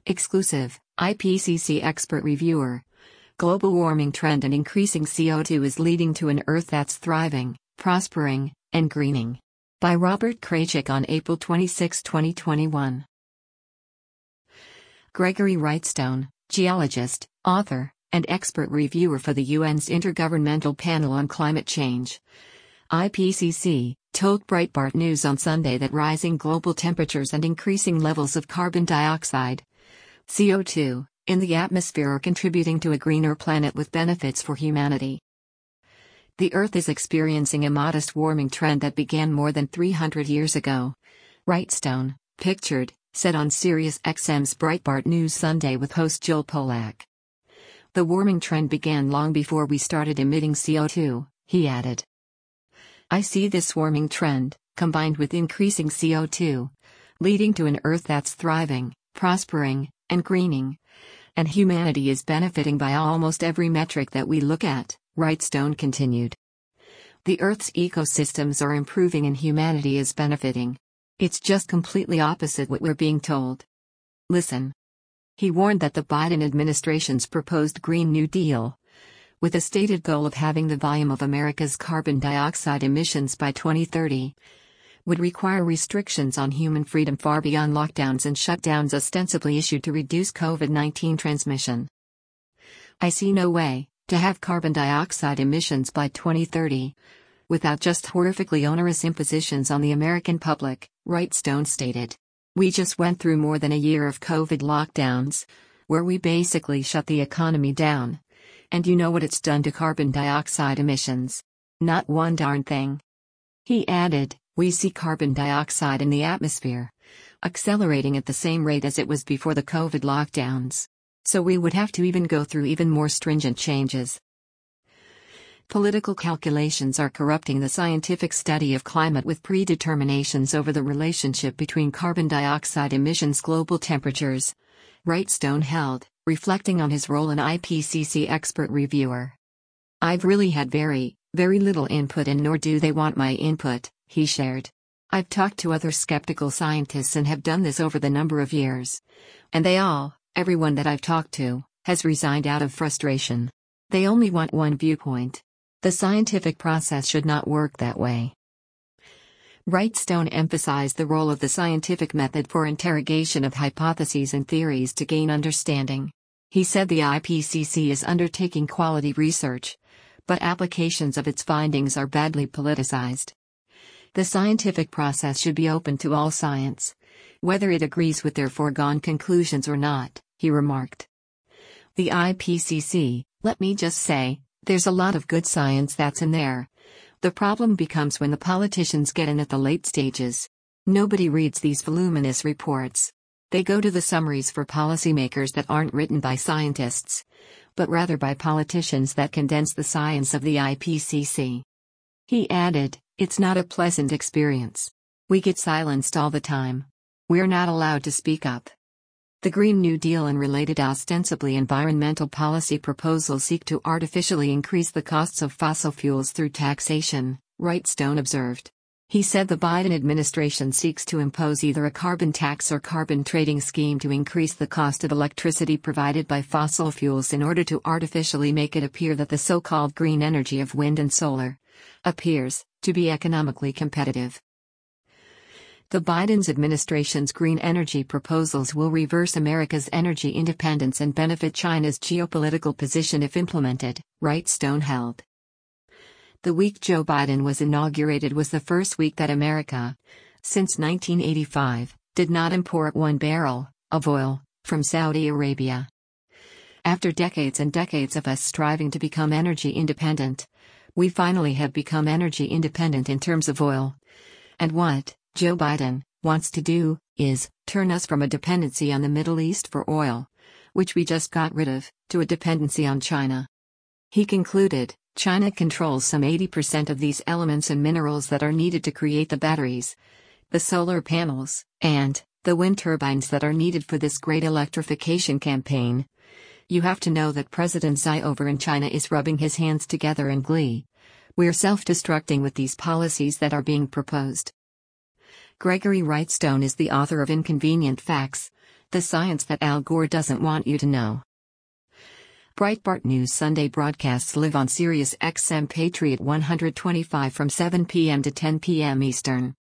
Exclusive, IPCC expert reviewer. Global warming trend and increasing CO2 is leading to an Earth that's thriving, prospering, and greening. By Robert Kraychik on April 26, 2021. Gregory Wrightstone, geologist, author, and expert reviewer for the UN's Intergovernmental Panel on Climate Change, IPCC, told Breitbart News on Sunday that rising global temperatures and increasing levels of carbon dioxide, CO2, in the atmosphere are contributing to a greener planet with benefits for humanity. The Earth is experiencing a modest warming trend that began more than 300 years ago, Wrightstone, pictured, said on SiriusXM's Breitbart News Sunday with host Jill Polak. The warming trend began long before we started emitting CO2, he added. I see this warming trend, combined with increasing CO2, leading to an Earth that's thriving, prospering, and greening. And humanity is benefiting by almost every metric that we look at, Wrightstone continued. The Earth's ecosystems are improving and humanity is benefiting. It's just completely opposite what we're being told. Listen. He warned that the Biden administration's proposed Green New Deal, with a stated goal of halving the volume of America's carbon dioxide emissions by 2030, would require restrictions on human freedom far beyond lockdowns and shutdowns ostensibly issued to reduce COVID-19 transmission. I see no way to have carbon dioxide emissions by 2030 without just horrifically onerous impositions on the American public, Wrightstone stated. We just went through more than a year of COVID lockdowns, where we basically shut the economy down. And you know what it's done to carbon dioxide emissions? Not one darn thing. He added, we see carbon dioxide in the atmosphere, accelerating at the same rate as it was before the COVID lockdowns. So we would have to even go through even more stringent changes. Political calculations are corrupting the scientific study of climate with predeterminations over the relationship between carbon dioxide emissions, global temperatures, Wrightstone held, reflecting on his role in IPCC expert reviewer. I've really had very little input, and nor do they want my input, he shared. I've talked to other skeptical scientists and have done this over the number of years. And everyone that I've talked to, has resigned out of frustration. They only want one viewpoint. The scientific process should not work that way. Wrightstone emphasized the role of the scientific method for interrogation of hypotheses and theories to gain understanding. He said the IPCC is undertaking quality research, but applications of its findings are badly politicized. The scientific process should be open to all science, whether it agrees with their foregone conclusions or not, he remarked. The IPCC, let me just say, there's a lot of good science that's in there. The problem becomes when the politicians get in at the late stages. Nobody reads these voluminous reports. They go to the summaries for policymakers that aren't written by scientists, but rather by politicians that condense the science of the IPCC. He added, it's not a pleasant experience. We get silenced all the time. We're not allowed to speak up. The Green New Deal and related ostensibly environmental policy proposals seek to artificially increase the costs of fossil fuels through taxation, Wrightstone observed. He said the Biden administration seeks to impose either a carbon tax or carbon trading scheme to increase the cost of electricity provided by fossil fuels in order to artificially make it appear that the so-called green energy of wind and solar appears to be economically competitive. The Biden administration's green energy proposals will reverse America's energy independence and benefit China's geopolitical position if implemented, Wrightstone held. The week Joe Biden was inaugurated was the first week that America, since 1985, did not import 1 barrel of oil from Saudi Arabia. After decades and decades of us striving to become energy independent, we finally have become energy independent in terms of oil. And what Joe Biden wants to do is turn us from a dependency on the Middle East for oil, which we just got rid of, to a dependency on China. He concluded, China controls some 80% of these elements and minerals that are needed to create the batteries, the solar panels, and the wind turbines that are needed for this great electrification campaign. You have to know that President Xi over in China is rubbing his hands together in glee. We're self-destructing with these policies that are being proposed. Gregory Wrightstone is the author of Inconvenient Facts, The science that Al Gore doesn't want you to know. Breitbart News Sunday broadcasts live on Sirius XM Patriot 125 from 7 p.m. to 10 p.m. Eastern.